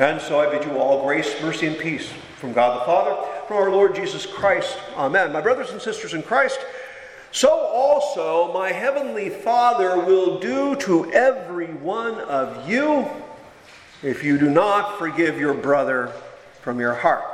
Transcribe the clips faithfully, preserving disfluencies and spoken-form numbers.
And so I bid you all grace, mercy, and peace from God the Father, from our Lord Jesus Christ. Amen. My brothers and sisters in Christ, so also my heavenly Father will do to every one of you if you do not forgive your brother from your heart.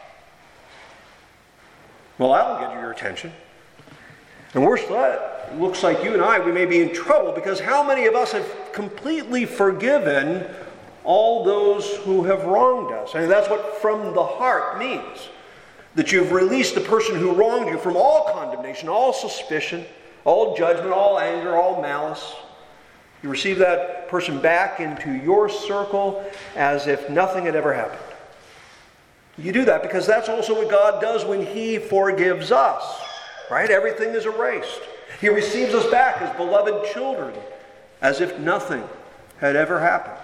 Well, that'll get your attention. And worse than that, it looks like you and I, we may be in trouble, because how many of us have completely forgiven all those who have wronged us? I mean, that's what from the heart means. That you've released the person who wronged you from all condemnation, all suspicion, all judgment, all anger, all malice. You receive that person back into your circle as if nothing had ever happened. You do that because that's also what God does when He forgives us, right? Everything is erased. He receives us back as beloved children, as if nothing had ever happened.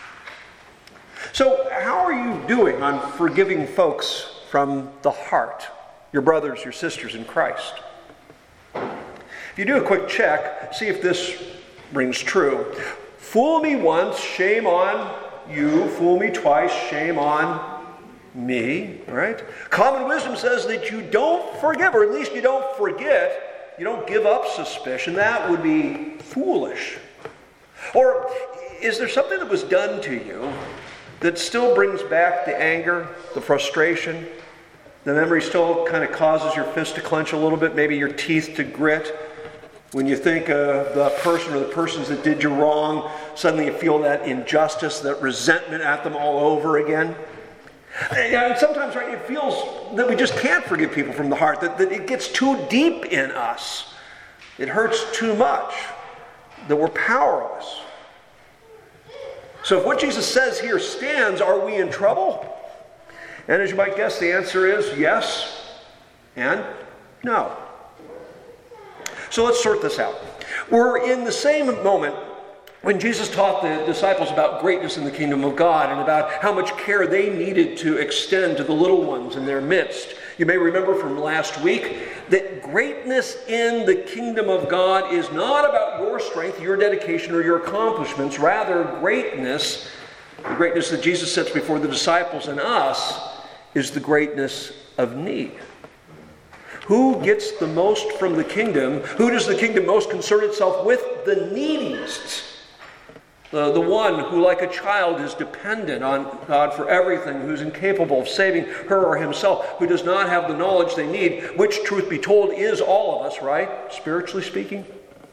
So how are you doing on forgiving folks from the heart, your brothers, your sisters in Christ? If you do a quick check, see if this rings true. Fool me once, shame on you. Fool me twice, shame on me, right? Common wisdom says that you don't forgive, or at least you don't forget, you don't give up suspicion. That would be foolish. Or is there something that was done to you that still brings back the anger, the frustration? The memory still kind of causes your fist to clench a little bit, maybe your teeth to grit. When you think of the person or the persons that did you wrong, suddenly you feel that injustice, that resentment at them all over again. And sometimes, right, it feels that we just can't forgive people from the heart, that, that it gets too deep in us. It hurts too much, that we're powerless. So if what Jesus says here stands, are we in trouble? And as you might guess, the answer is yes and no. So let's sort this out. We're in the same moment when Jesus taught the disciples about greatness in the kingdom of God and about how much care they needed to extend to the little ones in their midst. You may remember from last week that greatness in the kingdom of God is not about your strength, your dedication, or your accomplishments. Rather, greatness, the greatness that Jesus sets before the disciples and us, is the greatness of need. Who gets the most from the kingdom? Who does the kingdom most concern itself with? The neediest. The, the one who, like a child, is dependent on God for everything, who's incapable of saving her or himself, who does not have the knowledge they need, which, truth be told, is all of us, right? Spiritually speaking.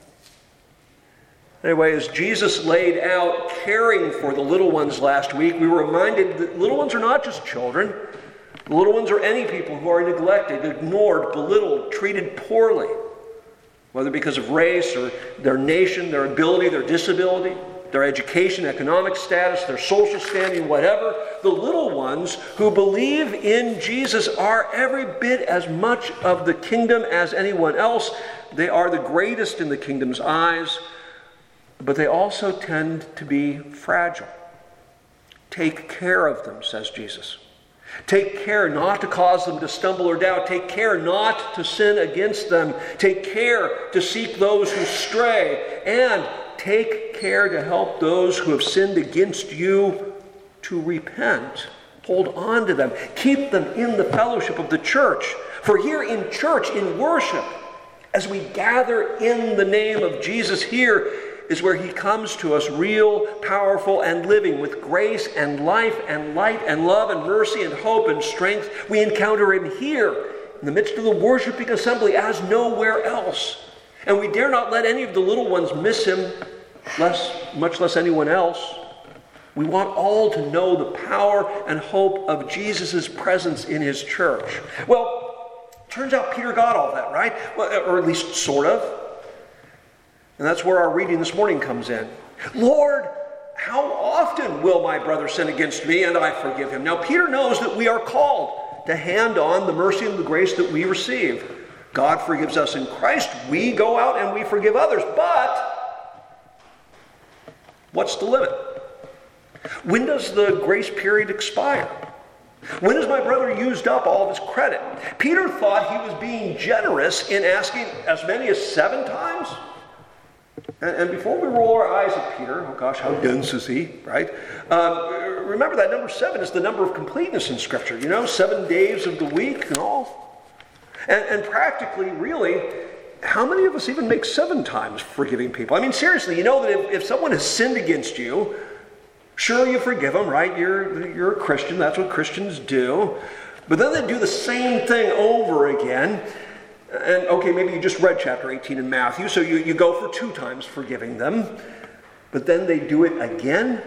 Anyway, as Jesus laid out caring for the little ones last week, we were reminded that little ones are not just children. The little ones are any people who are neglected, ignored, belittled, treated poorly, whether because of race or their nation, their ability, their disability, their education, economic status, their social standing, whatever. The little ones who believe in Jesus are every bit as much of the kingdom as anyone else. They are the greatest in the kingdom's eyes, but they also tend to be fragile. Take care of them, says Jesus. Take care not to cause them to stumble or doubt. Take care not to sin against them. Take care to seek those who stray. And take care to help those who have sinned against you to repent. Hold on to them. Keep them in the fellowship of the church. For here in church, in worship, as we gather in the name of Jesus, here is where He comes to us real, powerful, and living with grace and life and light and love and mercy and hope and strength. We encounter Him here in the midst of the worshiping assembly as nowhere else. And we dare not let any of the little ones miss Him, less, much less anyone else. We want all to know the power and hope of Jesus' presence in His church. Well, turns out Peter got all that, right? Well, or at least sort of. And that's where our reading this morning comes in. Lord, how often will my brother sin against me and I forgive him? Now, Peter knows that we are called to hand on the mercy and the grace that we receive. God forgives us in Christ. We go out and we forgive others. But what's the limit? When does the grace period expire? When has my brother used up all of his credit? Peter thought he was being generous in asking as many as seven times. And, and before we roll our eyes at Peter, oh gosh, how dense is he, right? Um, remember that number seven is the number of completeness in Scripture. You know, seven days of the week and all. And, and practically, really, how many of us even make seven times forgiving people? I mean, seriously, you know that if, if someone has sinned against you, sure, you forgive them, right? You're, you're a Christian. That's what Christians do. But then they do the same thing over again. And, okay, maybe you just read chapter eighteen in Matthew, so you, you go for two times forgiving them. But then they do it again.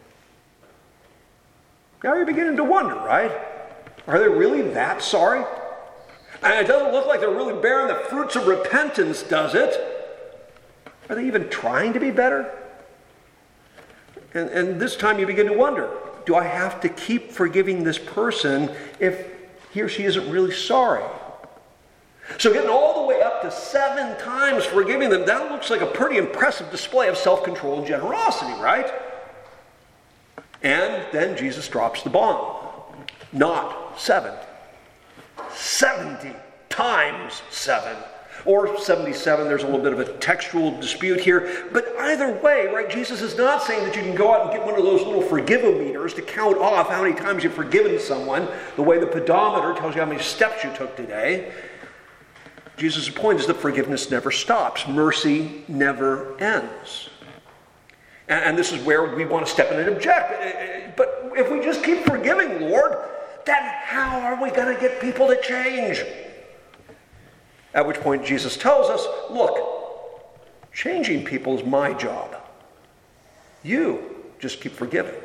Now you're beginning to wonder, right? Are they really that sorry? And it doesn't look like they're really bearing the fruits of repentance, does it? Are they even trying to be better? And, and this time you begin to wonder, do I have to keep forgiving this person if he or she isn't really sorry? So getting all the way up to seven times forgiving them, that looks like a pretty impressive display of self-control and generosity, right? And then Jesus drops the bomb. Not seven. seventy times seven. Or seventy-seven, there's a little bit of a textual dispute here. But either way, right, Jesus is not saying that you can go out and get one of those little forgive-o-meters to count off how many times you've forgiven someone, the way the pedometer tells you how many steps you took today. Jesus' point is that forgiveness never stops. Mercy never ends. And, and this is where we want to step in and object. But if we just keep forgiving, Lord, then how are we going to get people to change? At which point Jesus tells us, look, changing people is my job. You just keep forgiving.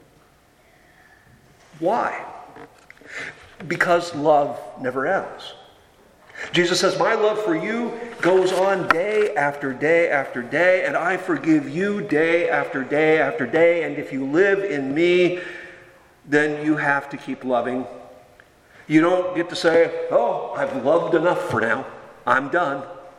Why? Because love never ends. Jesus says, my love for you goes on day after day after day, and I forgive you day after day after day, and if you live in me, then you have to keep loving. You don't get to say, oh, I've loved enough for now. I'm done.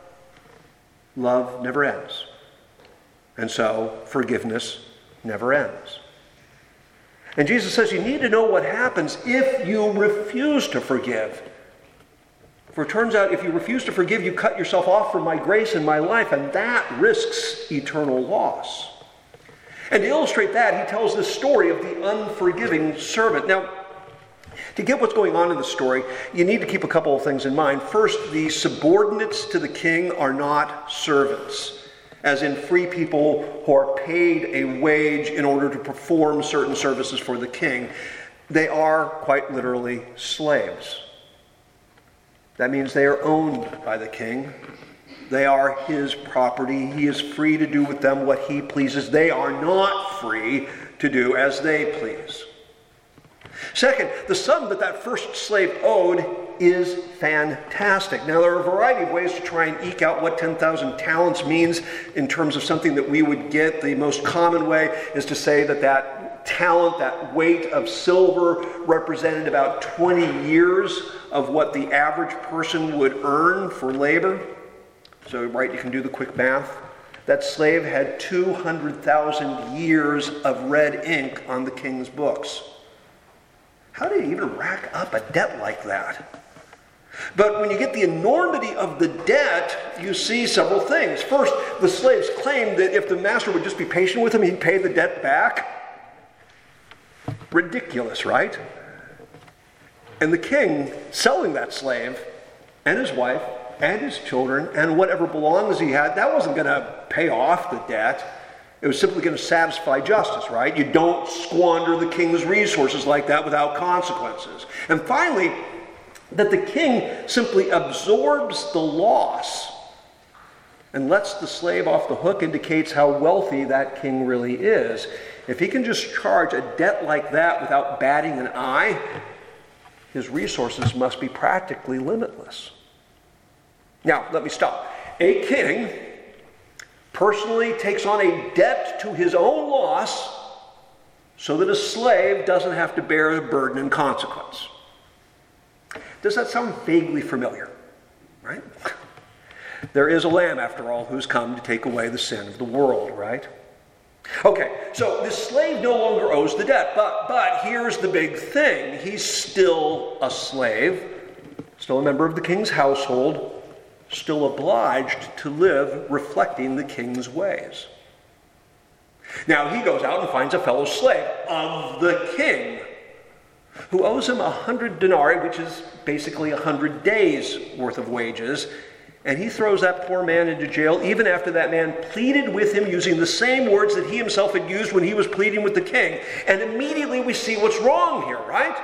Love never ends. And so forgiveness never ends. And Jesus says you need to know what happens if you refuse to forgive. For it turns out if you refuse to forgive, you cut yourself off from my grace in my life, and that risks eternal loss. And to illustrate that, he tells this story of the unforgiving servant. Now, to get what's going on in the story, you need to keep a couple of things in mind. First, the subordinates to the king are not servants, as in free people who are paid a wage in order to perform certain services for the king. They are, quite literally, slaves. That means they are owned by the king. They are his property. He is free to do with them what he pleases. They are not free to do as they please. Second, the sum that that first slave owed is fantastic. Now, there are a variety of ways to try and eke out what ten thousand talents means in terms of something that we would get. The most common way is to say that that talent, that weight of silver, represented about twenty years of what the average person would earn for labor. So, right, you can do the quick math. That slave had two hundred thousand years of red ink on the king's books. How do you even rack up a debt like that? But when you get the enormity of the debt, you see several things. First, the slaves claimed that if the master would just be patient with him, he'd pay the debt back. Ridiculous, right? And the king, selling that slave and his wife and his children and whatever belongings he had, that wasn't going to pay off the debt. It was simply going to satisfy justice, right? You don't squander the king's resources like that without consequences. And finally, that the king simply absorbs the loss and lets the slave off the hook indicates how wealthy that king really is. If he can just charge a debt like that without batting an eye, his resources must be practically limitless. Now, let me stop. A king personally takes on a debt to his own loss so that a slave doesn't have to bear the burden and consequence. Does that sound vaguely familiar? Right? There is a lamb, after all, who's come to take away the sin of the world, right? Okay, so the slave no longer owes the debt, but, but here's the big thing. He's still a slave, still a member of the king's household, still obliged to live reflecting the king's ways. Now he goes out and finds a fellow slave of the king who owes him a hundred denarii, which is basically a hundred days worth of wages. And he throws that poor man into jail even after that man pleaded with him using the same words that he himself had used when he was pleading with the king. And immediately we see what's wrong here, right?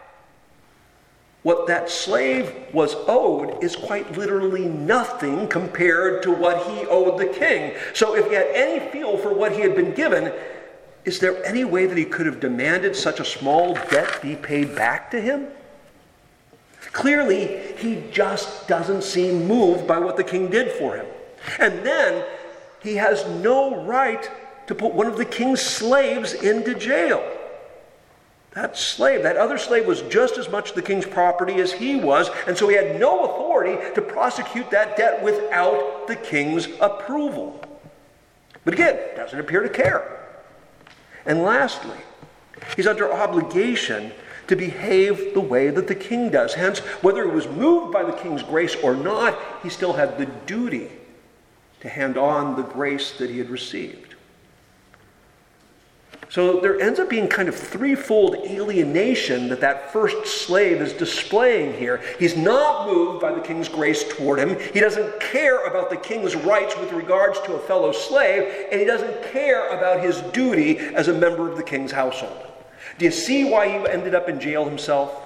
What that slave was owed is quite literally nothing compared to what he owed the king. So if he had any feel for what he had been given, is there any way that he could have demanded such a small debt be paid back to him? Clearly, he just doesn't seem moved by what the king did for him. And then he has no right to put one of the king's slaves into jail. That slave, that other slave was just as much the king's property as he was, and so he had no authority to prosecute that debt without the king's approval. But again, doesn't appear to care. And lastly, he's under obligation to behave the way that the king does. Hence, whether he was moved by the king's grace or not, he still had the duty to hand on the grace that he had received. So there ends up being kind of threefold alienation that that first slave is displaying here. He's not moved by the king's grace toward him. He doesn't care about the king's rights with regards to a fellow slave, and he doesn't care about his duty as a member of the king's household. Do you see why he ended up in jail himself?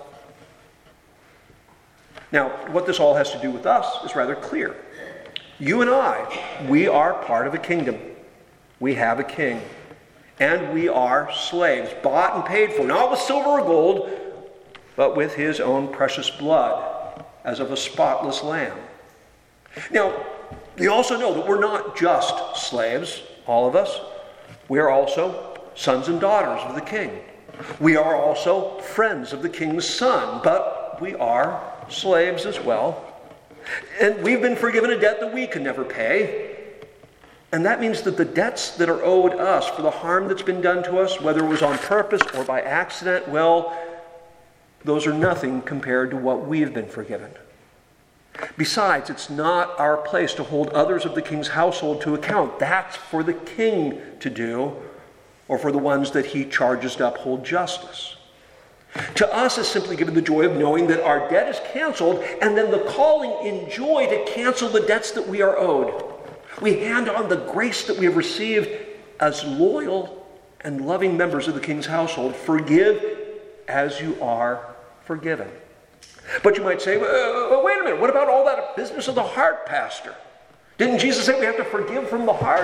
Now, what this all has to do with us is rather clear. You and I, we are part of a kingdom. We have a king. And we are slaves, bought and paid for, not with silver or gold, but with his own precious blood, as of a spotless lamb. Now, you also know that we're not just slaves, all of us. We are also sons and daughters of the king. We are also friends of the king's son, but we are slaves as well. And we've been forgiven a debt that we can never pay. And that means that the debts that are owed us for the harm that's been done to us, whether it was on purpose or by accident, well, those are nothing compared to what we've been forgiven. Besides, it's not our place to hold others of the king's household to account. That's for the king to do, or for the ones that he charges to uphold justice. To us is simply given the joy of knowing that our debt is canceled, and then the calling in joy to cancel the debts that we are owed. We hand on the grace that we have received as loyal and loving members of the king's household. Forgive as you are forgiven. But you might say, well, wait a minute, what about all that business of the heart, Pastor? Didn't Jesus say we have to forgive from the heart?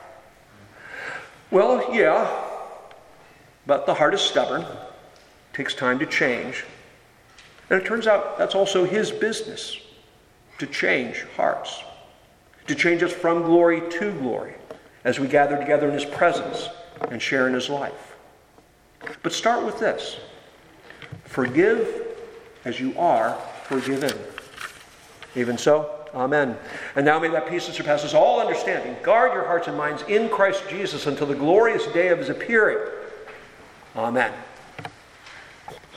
Well, yeah, but the heart is stubborn. It takes time to change. And it turns out that's also his business, to change hearts. To change us from glory to glory as we gather together in his presence and share in his life. But start with this. Forgive as you are forgiven. Even so, amen. And now may that peace that surpasses all understanding guard your hearts and minds in Christ Jesus until the glorious day of his appearing. Amen.